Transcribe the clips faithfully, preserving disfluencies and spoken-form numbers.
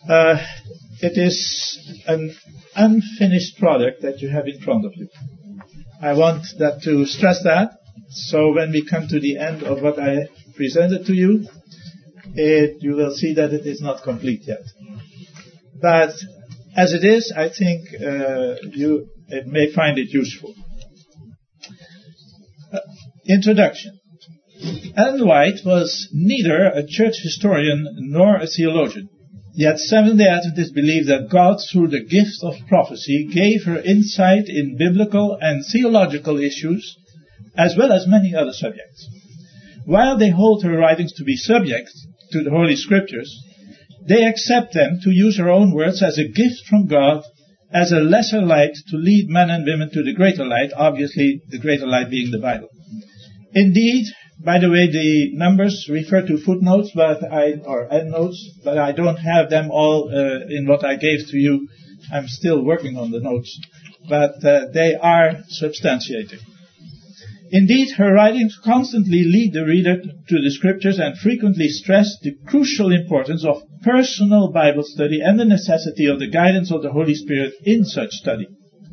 Uh, it is an unfinished product that you have in front of you. I want that to stress that. So when we come to the end of what I presented to you, it, you will see that it is not complete yet. But as it is, I think uh, you it may find it useful. Uh, introduction. Ellen White was neither a church historian nor a theologian. Yet Seventh-day Adventists believe that God, through the gift of prophecy, gave her insight in biblical and theological issues, as well as many other subjects. While they hold her writings to be subject to the Holy Scriptures, they accept them, to use her own words, as a gift from God, as a lesser light to lead men and women to the greater light, obviously the greater light being the Bible. Indeed, by the way, the numbers refer to footnotes, but I, or endnotes, but I don't have them all uh, in what I gave to you. I'm still working on the notes, but uh, they are substantiated. Indeed, her writings constantly lead the reader to the Scriptures and frequently stress the crucial importance of personal Bible study and the necessity of the guidance of the Holy Spirit in such study.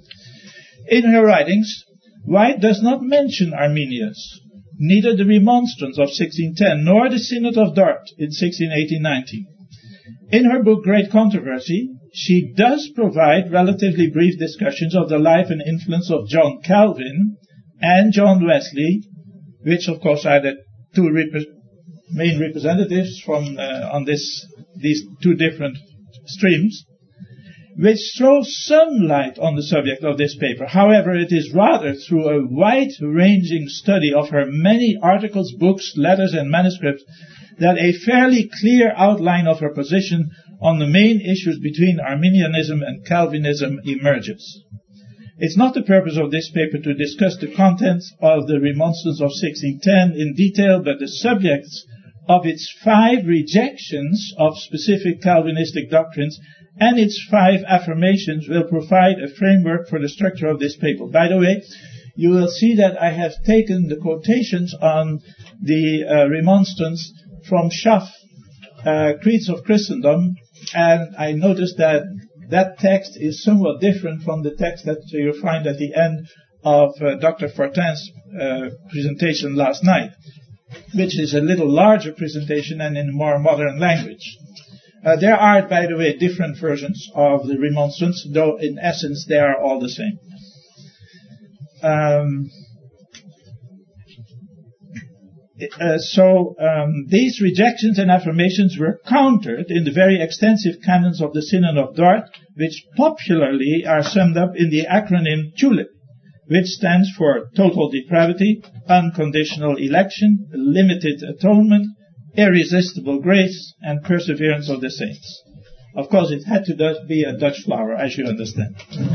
In her writings, White does not mention Arminius, neither the Remonstrance of sixteen ten, nor the Synod of Dort in sixteen eighteen nineteen. In her book Great Controversy, she does provide relatively brief discussions of the life and influence of John Calvin and John Wesley, which of course are the two rep- main representatives from uh, on this these two different streams, which throws some light on the subject of this paper. However, it is rather through a wide-ranging study of her many articles, books, letters, and manuscripts that a fairly clear outline of her position on the main issues between Arminianism and Calvinism emerges. It's not the purpose of this paper to discuss the contents of the Remonstrance of sixteen ten in detail, but the subjects of its five rejections of specific Calvinistic doctrines and its five affirmations will provide a framework for the structure of this paper. By the way, you will see that I have taken the quotations on the uh, Remonstrance from Schaff, uh, Creeds of Christendom, and I noticed that that text is somewhat different from the text that you find at the end of uh, Doctor Fortin's uh, presentation last night, which is a little larger presentation and in a more modern language. Uh, there are, by the way, different versions of the Remonstrance, though in essence they are all the same. Um, uh, so um, these rejections and affirmations were countered in the very extensive canons of the Synod of Dort, which popularly are summed up in the acronym TULIP, which stands for total depravity, unconditional election, limited atonement, irresistible grace, and perseverance of the saints. Of course, it had to be a Dutch flower, as you understand.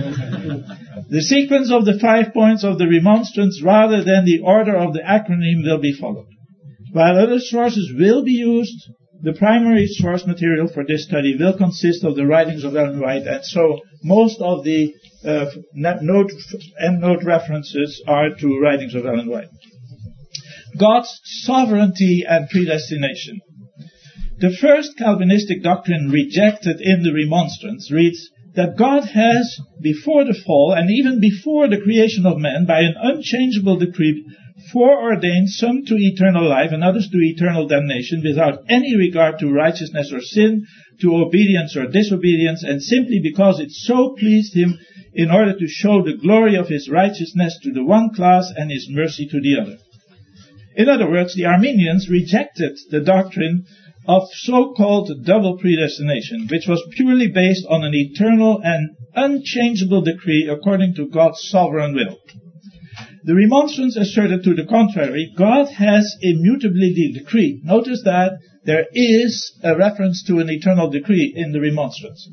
The sequence of the five points of the Remonstrance, rather than the order of the acronym, will be followed. While other sources will be used, the primary source material for this study will consist of the writings of Ellen White, and so most of the uh, note, endnote references are to writings of Ellen White. God's sovereignty and predestination. The first Calvinistic doctrine rejected in the Remonstrance reads that God has, before the fall and even before the creation of man, by an unchangeable decree, foreordained some to eternal life and others to eternal damnation without any regard to righteousness or sin, to obedience or disobedience, and simply because it so pleased him in order to show the glory of his righteousness to the one class and his mercy to the other. In other words, the Arminians rejected the doctrine of so-called double predestination, which was purely based on an eternal and unchangeable decree according to God's sovereign will. The Remonstrance asserted to the contrary, God has immutably decreed. Notice that there is a reference to an eternal decree in the Remonstrance.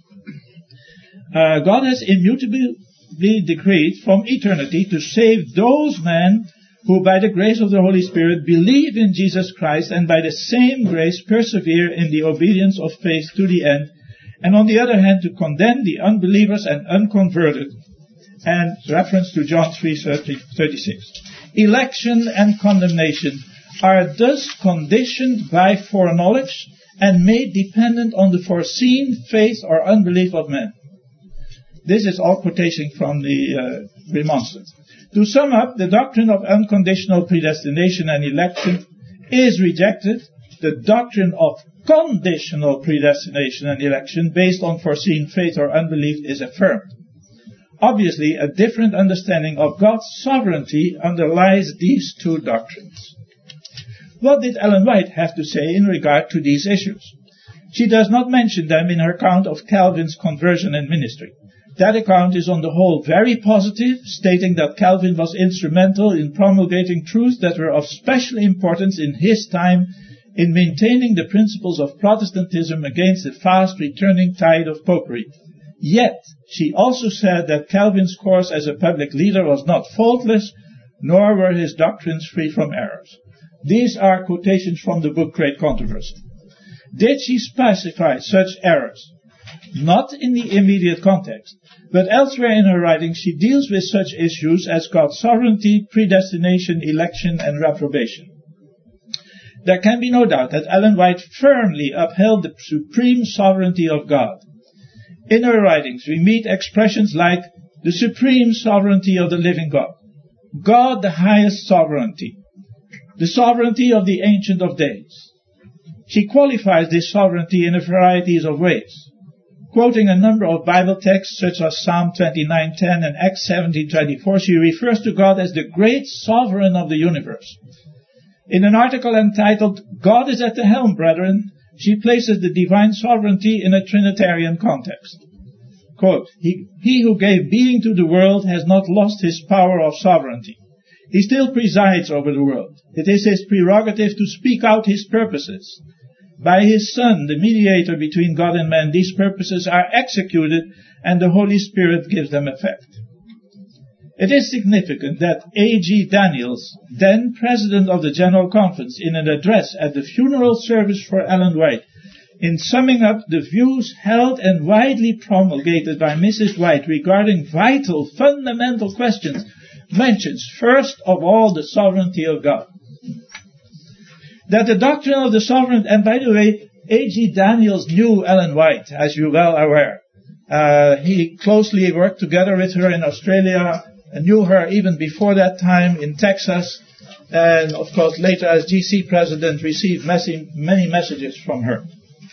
Uh, God has immutably decreed from eternity to save those men who by the grace of the Holy Spirit believe in Jesus Christ and by the same grace persevere in the obedience of faith to the end, and on the other hand to condemn the unbelievers and unconverted, and reference to John three thirty-six. Election and condemnation are thus conditioned by foreknowledge and made dependent on the foreseen faith or unbelief of men. This is all quotation from the uh, Remonstrance. To sum up, the doctrine of unconditional predestination and election is rejected. The doctrine of conditional predestination and election based on foreseen faith or unbelief is affirmed. Obviously, a different understanding of God's sovereignty underlies these two doctrines. What did Ellen White have to say in regard to these issues? She does not mention them in her account of Calvin's conversion and ministry. That account is on the whole very positive, stating that Calvin was instrumental in promulgating truths that were of special importance in his time in maintaining the principles of Protestantism against the fast returning tide of popery. Yet, she also said that Calvin's course as a public leader was not faultless, nor were his doctrines free from errors. These are quotations from the book Great Controversy. Did she specify such errors? Not in the immediate context, but elsewhere in her writings she deals with such issues as God's sovereignty, predestination, election, and reprobation. There can be no doubt that Ellen White firmly upheld the supreme sovereignty of God. In her writings we meet expressions like the supreme sovereignty of the living God, God the highest sovereignty, the sovereignty of the Ancient of Days. She qualifies this sovereignty in a variety of ways. Quoting a number of Bible texts such as Psalm twenty-nine ten and Acts seventeen twenty-four, she refers to God as the great sovereign of the universe. In an article entitled, God is at the Helm, Brethren, she places the divine sovereignty in a Trinitarian context. Quote, he, he who gave being to the world has not lost his power of sovereignty. He still presides over the world. It is his prerogative to speak out his purposes. By his Son, the mediator between God and man, these purposes are executed and the Holy Spirit gives them effect. It is significant that A G Daniels, then President of the General Conference, in an address at the funeral service for Ellen White, in summing up the views held and widely promulgated by Missus White regarding vital, fundamental questions, mentions first of all the sovereignty of God. That the doctrine of the sovereign, and by the way, A G Daniels knew Ellen White, as you're well aware. Uh, he closely worked together with her in Australia, and knew her even before that time in Texas, and of course later as G C president received many, many messages from her.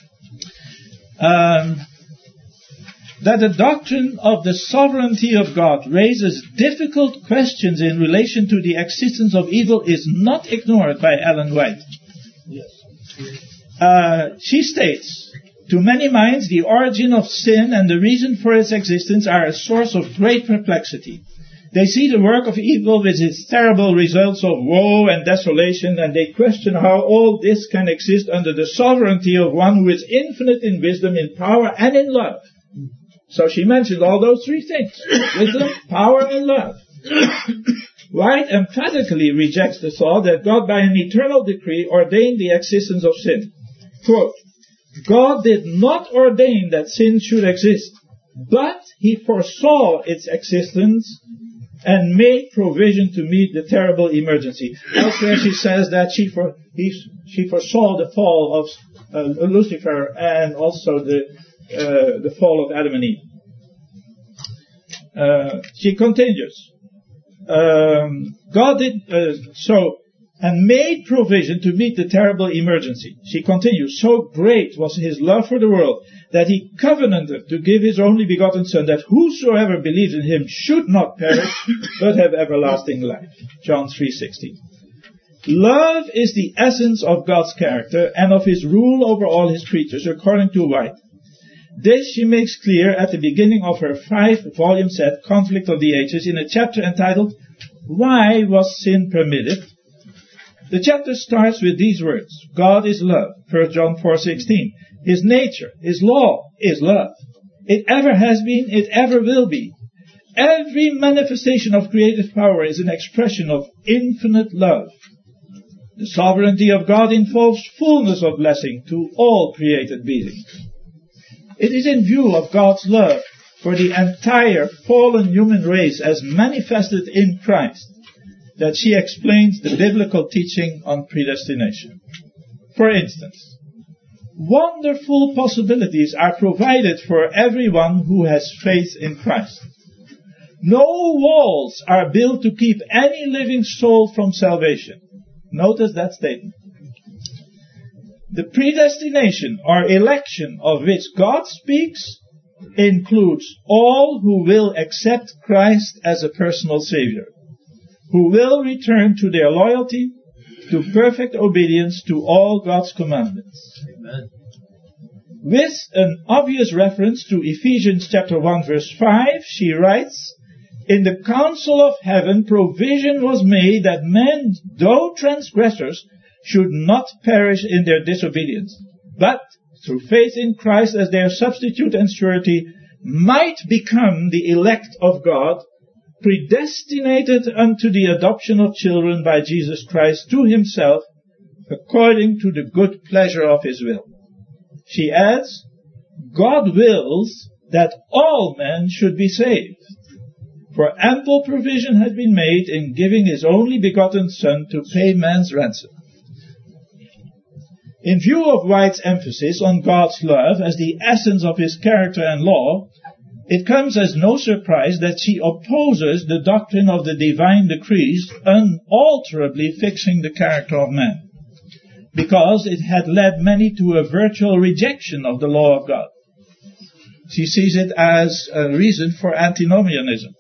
Um, that the doctrine of the sovereignty of God raises difficult questions in relation to the existence of evil is not ignored by Ellen White. Yes. Uh, she states, to many minds the origin of sin and the reason for its existence are a source of great perplexity. They see the work of evil with its terrible results of woe and desolation, and they question how all this can exist under the sovereignty of one who is infinite in wisdom, in power, and in love. So she mentioned all those three things: wisdom, power, and love. White emphatically rejects the thought that God by an eternal decree ordained the existence of sin. Quote, God did not ordain that sin should exist, but he foresaw its existence and made provision to meet the terrible emergency. Elsewhere she says that she, for, he, she foresaw the fall of uh, Lucifer and also the, uh, the fall of Adam and Eve. Uh, she continues. Um, God did uh, so and made provision to meet the terrible emergency. She continues, so great was his love for the world that he covenanted to give his only begotten Son, that whosoever believes in him should not perish, but have everlasting life. John three sixteen. Love is the essence of God's character and of his rule over all his creatures, according to White. This she makes clear at the beginning of her five-volume set, Conflict of the Ages, in a chapter entitled, Why Was Sin Permitted? The chapter starts with these words, God is love, First John four sixteen. His nature, his law is love. It ever has been, it ever will be. Every manifestation of creative power is an expression of infinite love. The sovereignty of God involves fullness of blessing to all created beings. It is in view of God's love for the entire fallen human race as manifested in Christ that she explains the biblical teaching on predestination. For instance, wonderful possibilities are provided for everyone who has faith in Christ. No walls are built to keep any living soul from salvation. Notice that statement. The predestination or election of which God speaks includes all who will accept Christ as a personal Savior, who will return to their loyalty, to perfect obedience to all God's commandments. Amen. With an obvious reference to Ephesians chapter one verse five, she writes, "In the council of heaven provision was made that men, though transgressors, should not perish in their disobedience, but through faith in Christ as their substitute and surety, might become the elect of God, predestinated unto the adoption of children by Jesus Christ to himself, according to the good pleasure of his will." She adds, God wills that all men should be saved, for ample provision has been made in giving his only begotten Son to pay man's ransom. In view of White's emphasis on God's love as the essence of his character and law, it comes as no surprise that she opposes the doctrine of the divine decrees unalterably fixing the character of man, because it had led many to a virtual rejection of the law of God. She sees it as a reason for antinomianism.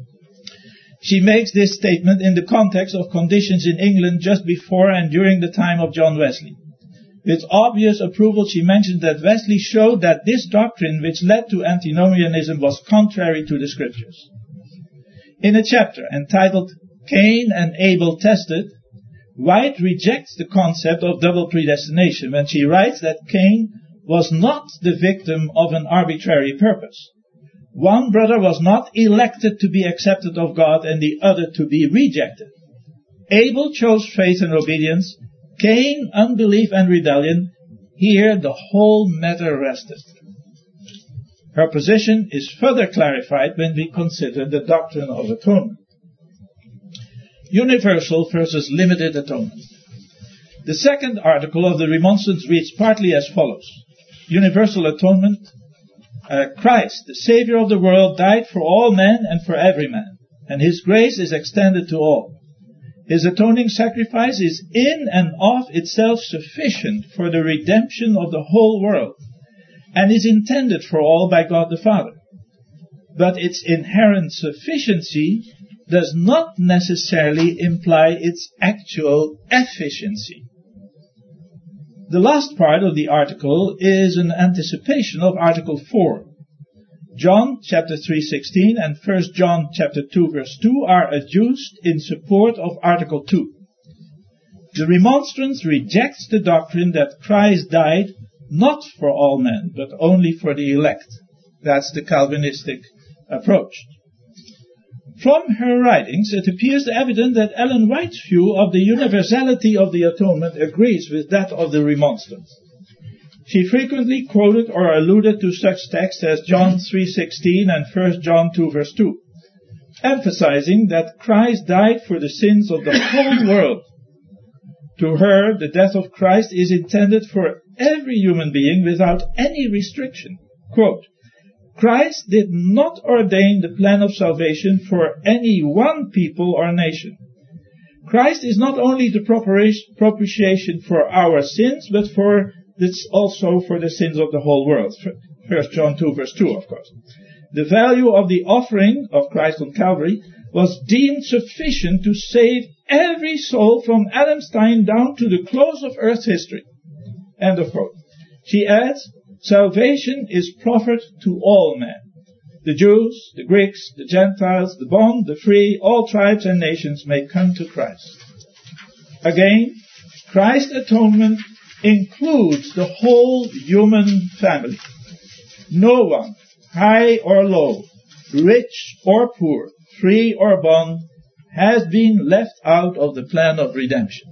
She makes this statement in the context of conditions in England just before and during the time of John Wesley. With obvious approval, she mentioned that Wesley showed that this doctrine which led to antinomianism was contrary to the Scriptures. In a chapter entitled Cain and Abel Tested, White rejects the concept of double predestination when she writes that Cain was not the victim of an arbitrary purpose. One brother was not elected to be accepted of God and the other to be rejected. Abel chose faith and obedience, Cain, unbelief and rebellion. Here the whole matter rested. Her position is further clarified when we consider the doctrine of atonement. Universal versus limited atonement. The second article of the Remonstrance reads partly as follows. Universal atonement. Uh, Christ, the Savior of the world, died for all men and for every man, and his grace is extended to all. His atoning sacrifice is in and of itself sufficient for the redemption of the whole world, and is intended for all by God the Father. But its inherent sufficiency does not necessarily imply its actual efficiency. The last part of the article is an anticipation of Article four. John chapter three sixteen and First John chapter two verse two are adduced in support of Article two. The Remonstrance rejects the doctrine that Christ died not for all men, but only for the elect. That's the Calvinistic approach. From her writings, it appears evident that Ellen White's view of the universality of the atonement agrees with that of the Remonstrance. She frequently quoted or alluded to such texts as John three sixteen and First John two verse two, emphasizing that Christ died for the sins of the whole world. To her, the death of Christ is intended for every human being without any restriction. Quote, Christ did not ordain the plan of salvation for any one people or nation. Christ is not only the propitiation for our sins, but for this also for the sins of the whole world. First John two verse two, of course. The value of the offering of Christ on Calvary was deemed sufficient to save every soul from Adam's time down to the close of earth's history. End of quote. She adds, salvation is proffered to all men. The Jews, the Greeks, the Gentiles, the bond, the free, all tribes and nations may come to Christ. Again, Christ's atonement includes the whole human family. No one, high or low, rich or poor, free or bond, has been left out of the plan of redemption.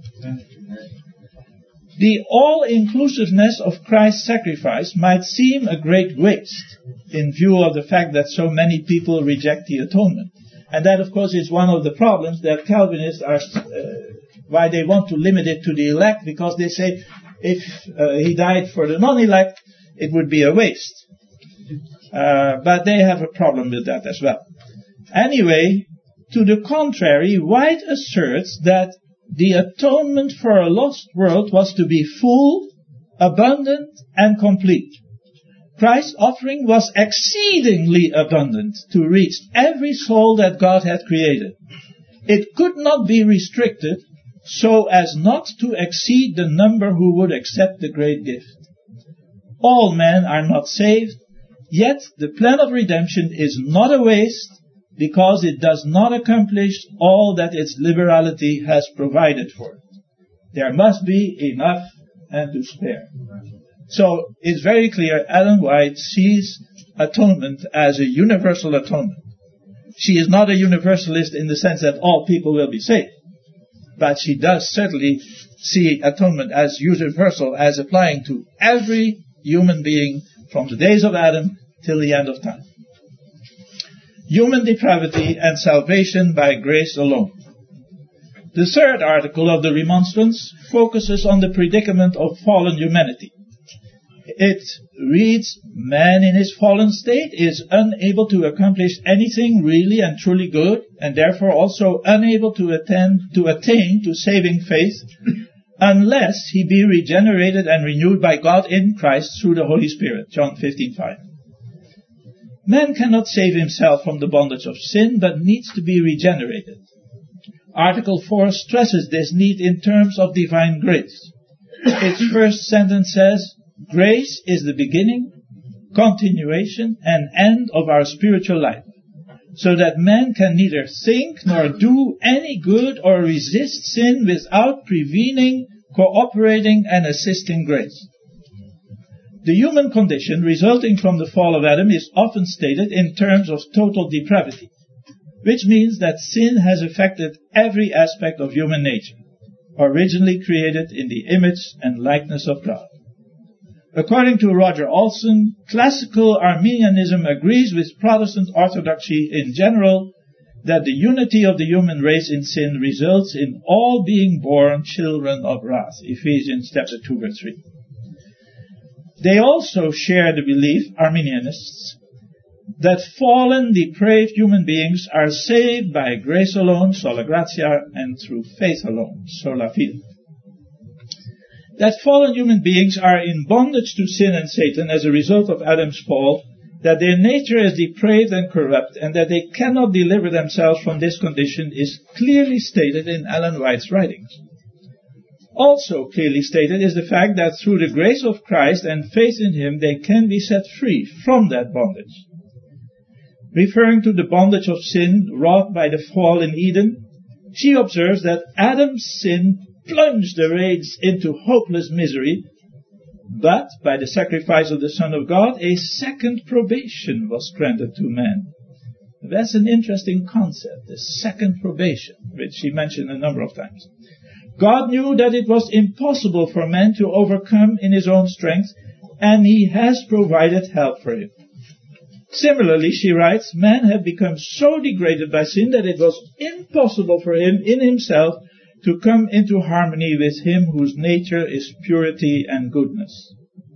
The all-inclusiveness of Christ's sacrifice might seem a great waste in view of the fact that so many people reject the atonement. And that, of course, is one of the problems that Calvinists are, uh, why they want to limit it to the elect, because they say if uh, he died for the non-elect, it would be a waste. Uh, but they have a problem with that as well. Anyway, to the contrary, White asserts that the atonement for a lost world was to be full, abundant, and complete. Christ's offering was exceedingly abundant to reach every soul that God had created. It could not be restricted so as not to exceed the number who would accept the great gift. All men are not saved, yet the plan of redemption is not a waste because it does not accomplish all that its liberality has provided for it. There must be enough and to spare. So it's very clear Ellen White sees atonement as a universal atonement. She is not a universalist in the sense that all people will be saved, but she does certainly see atonement as universal, as applying to every human being from the days of Adam till the end of time. Human depravity and salvation by grace alone. The third article of the Remonstrance focuses on the predicament of fallen humanity. It reads, man in his fallen state is unable to accomplish anything really and truly good, and therefore also unable to attain to, attain to saving faith, unless he be regenerated and renewed by God in Christ through the Holy Spirit. John fifteen five. Man cannot save himself from the bondage of sin, but needs to be regenerated. Article four stresses this need in terms of divine grace. Its first sentence says, grace is the beginning, continuation, and end of our spiritual life, so that man can neither think nor do any good or resist sin without prevening, cooperating, and assisting grace. The human condition resulting from the fall of Adam is often stated in terms of total depravity, which means that sin has affected every aspect of human nature, originally created in the image and likeness of God. According to Roger Olson, classical Arminianism agrees with Protestant orthodoxy in general that the unity of the human race in sin results in all being born children of wrath. Ephesians chapter two, verse three. They also share the belief, Arminianists, that fallen, depraved human beings are saved by grace alone, sola gratia, and through faith alone, sola fide. That fallen human beings are in bondage to sin and Satan as a result of Adam's fall, that their nature is depraved and corrupt, and that they cannot deliver themselves from this condition is clearly stated in Ellen White's writings. Also clearly stated is the fact that through the grace of Christ and faith in Him, they can be set free from that bondage. Referring to the bondage of sin wrought by the fall in Eden, she observes that Adam's sin plunged the race into hopeless misery, but by the sacrifice of the Son of God, a second probation was granted to man. That's an interesting concept, the second probation, which she mentioned a number of times. God knew that it was impossible for man to overcome in his own strength, and He has provided help for him. Similarly, she writes, man had become so degraded by sin that it was impossible for him in himself to come into harmony with Him whose nature is purity and goodness.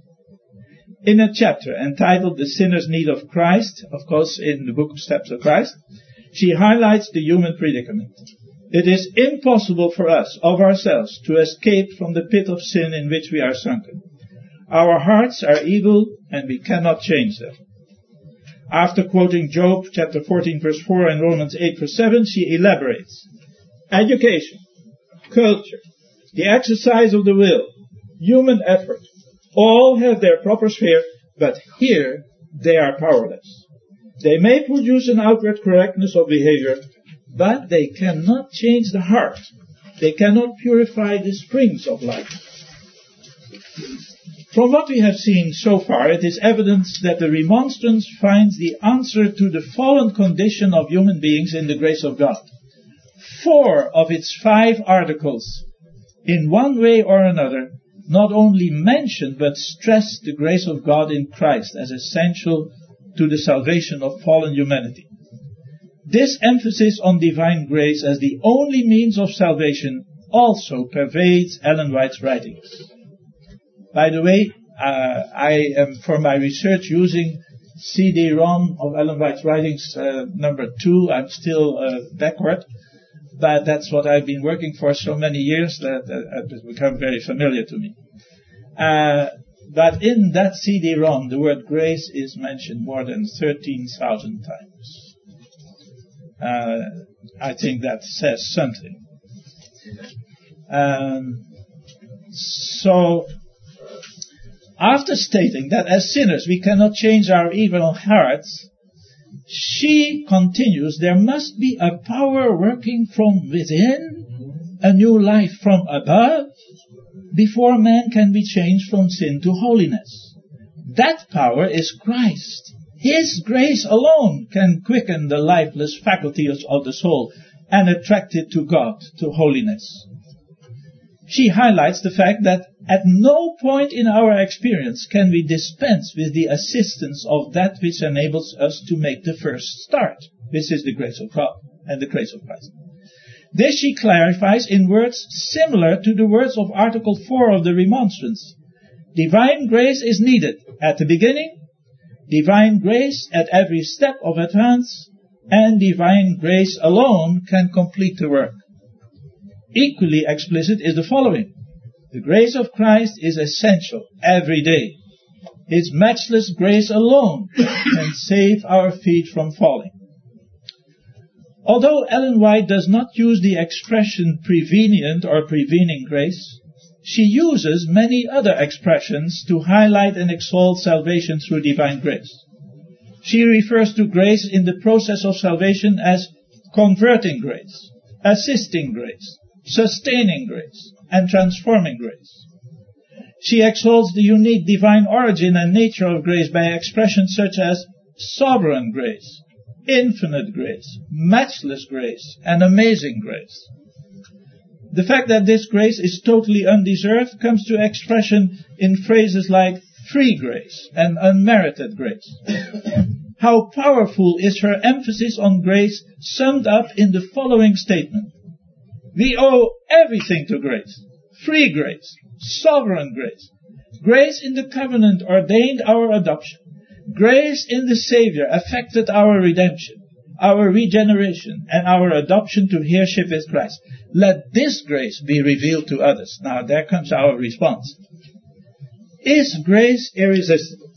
In a chapter entitled The Sinner's Need of Christ, of course in the book of Steps of Christ, she highlights the human predicament. It is impossible for us, of ourselves, to escape from the pit of sin in which we are sunken. Our hearts are evil, and we cannot change them. After quoting Job chapter fourteen verse four and Romans eight verse seven, she elaborates. Education, culture, the exercise of the will, human effort, all have their proper sphere, but here they are powerless. They may produce an outward correctness of behavior, but they cannot change the heart. They cannot purify the springs of life. From what we have seen so far, it is evident that the Remonstrance finds the answer to the fallen condition of human beings in the grace of God. Four of its five articles, in one way or another, not only mention but stress the grace of God in Christ as essential to the salvation of fallen humanity. This emphasis on divine grace as the only means of salvation also pervades Ellen White's writings. By the way, uh, I am for my research using C D-ROM of Ellen White's writings, uh, number two. I'm still uh, backward, but that's what I've been working for so many years that uh, it has become very familiar to me. Uh, but in that C D-ROM, the word grace is mentioned more than thirteen thousand times. Uh, I think that says something. Um, so, after stating that as sinners we cannot change our evil hearts, she continues, there must be a power working from within, a new life from above, before man can be changed from sin to holiness. That power is Christ. His grace alone can quicken the lifeless faculties of the soul and attract it to God, to holiness. She highlights the fact that at no point in our experience can we dispense with the assistance of that which enables us to make the first start. This is the grace of God and the grace of Christ. This she clarifies in words similar to the words of Article four of the Remonstrance. Divine grace is needed at the beginning, divine grace at every step of advance, and divine grace alone can complete the work. Equally explicit is the following. The grace of Christ is essential every day. His matchless grace alone can save our feet from falling. Although Ellen White does not use the expression prevenient or prevening grace, she uses many other expressions to highlight and exalt salvation through divine grace. She refers to grace in the process of salvation as converting grace, assisting grace, sustaining grace, and transforming grace. She exalts the unique divine origin and nature of grace by expressions such as sovereign grace, infinite grace, matchless grace, and amazing grace. The fact that this grace is totally undeserved comes to expression in phrases like free grace and unmerited grace. How powerful is her emphasis on grace summed up in the following statement. We owe everything to grace. Free grace, sovereign grace. Grace in the covenant ordained our adoption. Grace in the Savior affected our redemption, our regeneration, and our adoption to heirship with Christ. Let this grace be revealed to others. Now there comes our response. Is grace irresistible?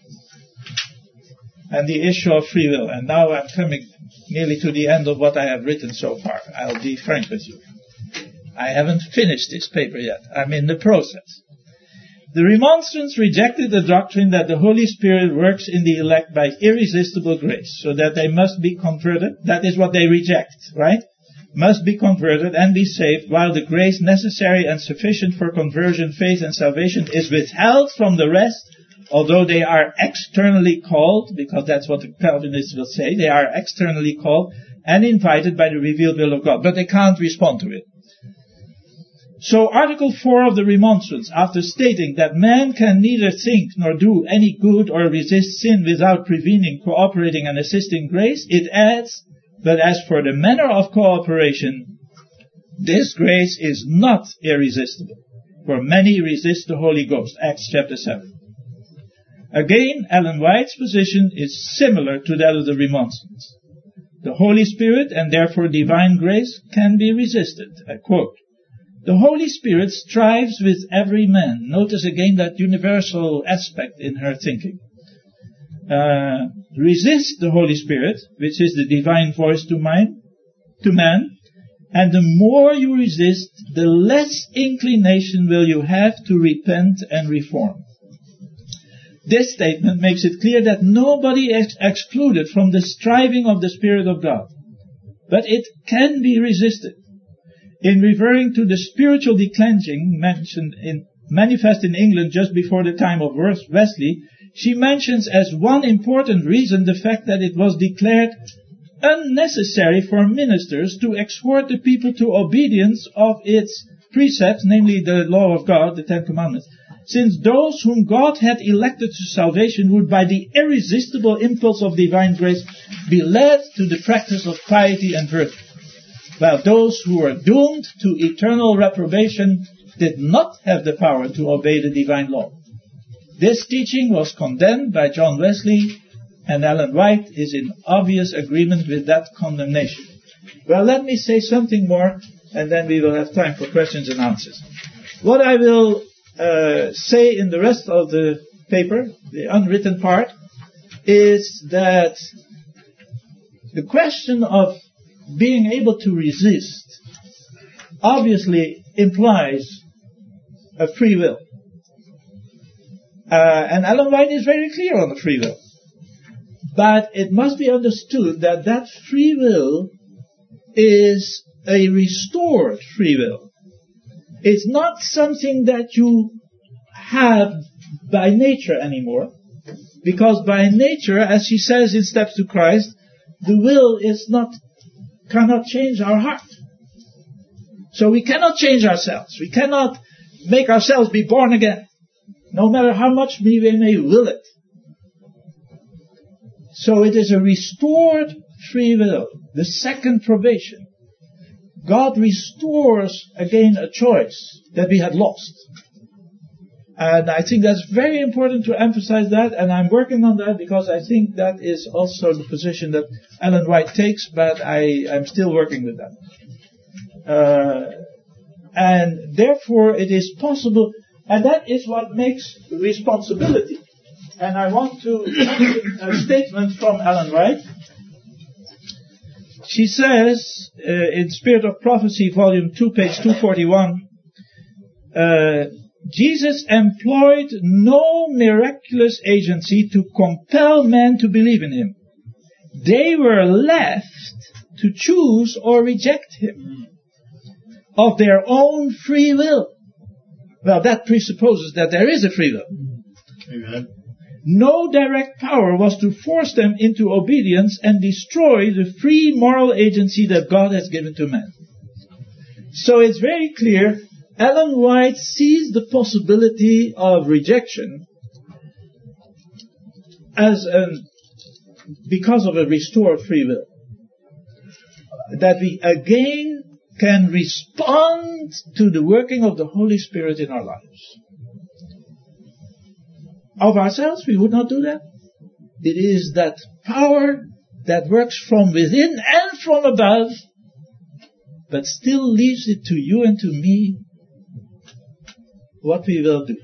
And the issue of free will. And now I'm coming nearly to the end of what I have written so far. I'll be frank with you. I haven't finished this paper yet. I'm in the process. The Remonstrants rejected the doctrine that the Holy Spirit works in the elect by irresistible grace, so that they must be converted. That is what they reject, right? Must be converted and be saved, while the grace necessary and sufficient for conversion, faith, and salvation is withheld from the rest, although they are externally called, because that's what the Calvinists will say, they are externally called and invited by the revealed will of God, but they can't respond to it. So Article four of the Remonstrance, after stating that man can neither think nor do any good or resist sin without prevening, cooperating, and assisting grace, it adds, but as for the manner of cooperation, this grace is not irresistible, for many resist the Holy Ghost, Acts chapter seven. Again, Ellen White's position is similar to that of the Remonstrance. The Holy Spirit, and therefore divine grace, can be resisted. I quote, the Holy Spirit strives with every man. Notice again that universal aspect in her thinking. Uh, resist the Holy Spirit, which is the divine voice to man, to man, and the more you resist, the less inclination will you have to repent and reform. This statement makes it clear that nobody is excluded from the striving of the Spirit of God, but it can be resisted. In referring to the spiritual declension mentioned in manifest in England just before the time of Wesley, she mentions as one important reason the fact that it was declared unnecessary for ministers to exhort the people to obedience of its precepts, namely the law of God, the Ten Commandments, since those whom God had elected to salvation would by the irresistible impulse of divine grace be led to the practice of piety and virtue, while those who were doomed to eternal reprobation did not have the power to obey the divine law. This teaching was condemned by John Wesley, and Ellen White is in obvious agreement with that condemnation. Well, let me say something more, and then we will have time for questions and answers. What I will uh, say in the rest of the paper, the unwritten part, is that the question of being able to resist obviously implies a free will. Uh, and Ellen White is very clear on the free will. But it must be understood that that free will is a restored free will. It's not something that you have by nature anymore, because by nature, as she says in Steps to Christ, the will is not, cannot change our heart. So we cannot change ourselves. We cannot make ourselves be born again, no matter how much we may will it. So it is a restored free will, the second probation. God restores again a choice that we had lost. And I think that's very important to emphasize that, and I'm working on that because I think that is also the position that Ellen White takes, but I, I'm still working with that. Uh, and therefore it is possible, and that is what makes responsibility. And I want to mention a statement from Ellen White. She says, uh, in Spirit of Prophecy, volume two, page two forty-one, uh, Jesus employed no miraculous agency to compel men to believe in him. They were left to choose or reject him of their own free will. Well, that presupposes that there is a free will. Amen. No direct power was to force them into obedience and destroy the free moral agency that God has given to man. So it's very clear, Ellen White sees the possibility of rejection as an, because of a restored free will. That we again can respond to the working of the Holy Spirit in our lives. Of ourselves, we would not do that. It is that power that works from within and from above, but still leaves it to you and to me what we will do.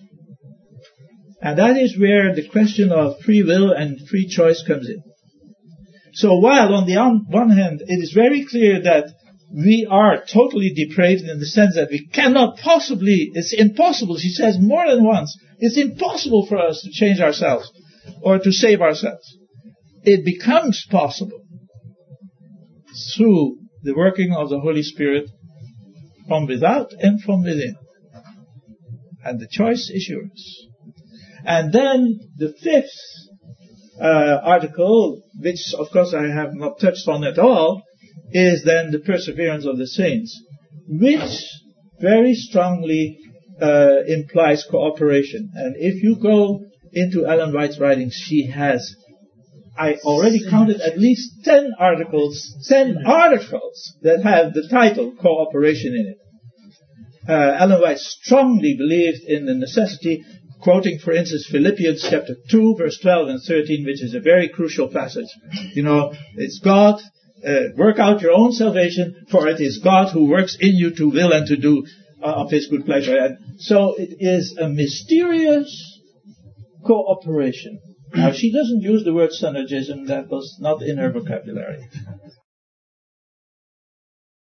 And that is where the question of free will and free choice comes in. So while on the one hand it is very clear that we are totally depraved in the sense that we cannot possibly, it's impossible, she says more than once, it's impossible for us to change ourselves or to save ourselves. It becomes possible through the working of the Holy Spirit from without and from within. And the choice is yours. And then the fifth uh, article, which of course I have not touched on at all, is then the perseverance of the saints, which very strongly uh, implies cooperation. And if you go into Ellen White's writings, she has, I already counted at least ten articles, ten articles that have the title cooperation in it. Uh, Ellen White strongly believed in the necessity, quoting for instance Philippians chapter two verse twelve and thirteen, which is a very crucial passage. You know, it's God, uh, work out your own salvation, for it is God who works in you to will and to do uh, of his good pleasure. And so it is a mysterious cooperation. Now she doesn't use the word synergism, that was not in her vocabulary.